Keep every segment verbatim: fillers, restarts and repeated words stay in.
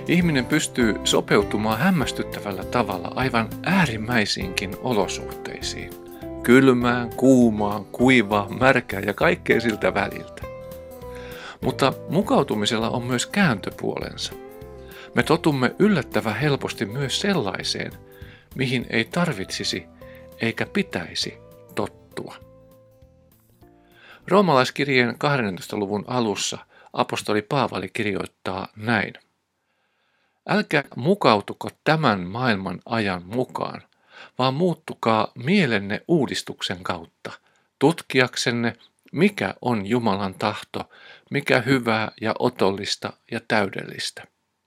Ihminen pystyy sopeutumaan hämmästyttävällä tavalla aivan äärimmäisiinkin olosuhteisiin. Kylmään, kuumaan, kuivaan, märkään ja kaikkea siltä väliltä. Mutta mukautumisella on myös kääntöpuolensa. Me totumme yllättävän helposti myös sellaiseen, mihin ei tarvitsisi eikä pitäisi tottua. Roomalaiskirjeen kahdennentoista luvun alussa apostoli Paavali kirjoittaa näin. Älkää mukautuko tämän maailman ajan mukaan, vaan muuttukaa mielenne uudistuksen kautta, tutkiaksenne, mikä on Jumalan tahto, mikä hyvää ja otollista ja täydellistä.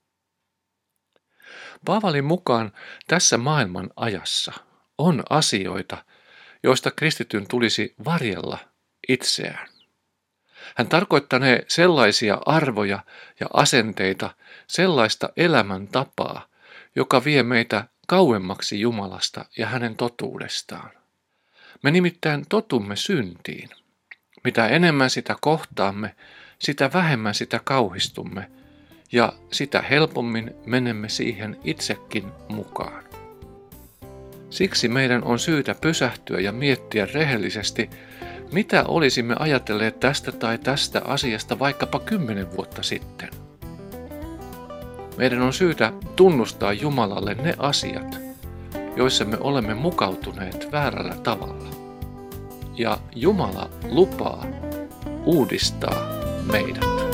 Paavalin mukaan tässä maailman ajassa on asioita, joista kristityn tulisi varjella itseään. Hän tarkoittanee sellaisia arvoja ja asenteita, sellaista elämäntapaa, joka vie meitä kauemmaksi Jumalasta ja hänen totuudestaan. Me nimittäin totumme syntiin. Mitä enemmän sitä kohtaamme, sitä vähemmän sitä kauhistumme ja sitä helpommin menemme siihen itsekin mukaan. Siksi meidän on syytä pysähtyä ja miettiä rehellisesti, mitä olisimme ajatelleet tästä tai tästä asiasta vaikkapa kymmenen vuotta sitten. Meidän on syytä tunnustaa Jumalalle ne asiat, joissa me olemme mukautuneet väärällä tavalla. Ja Jumala lupaa uudistaa meidät.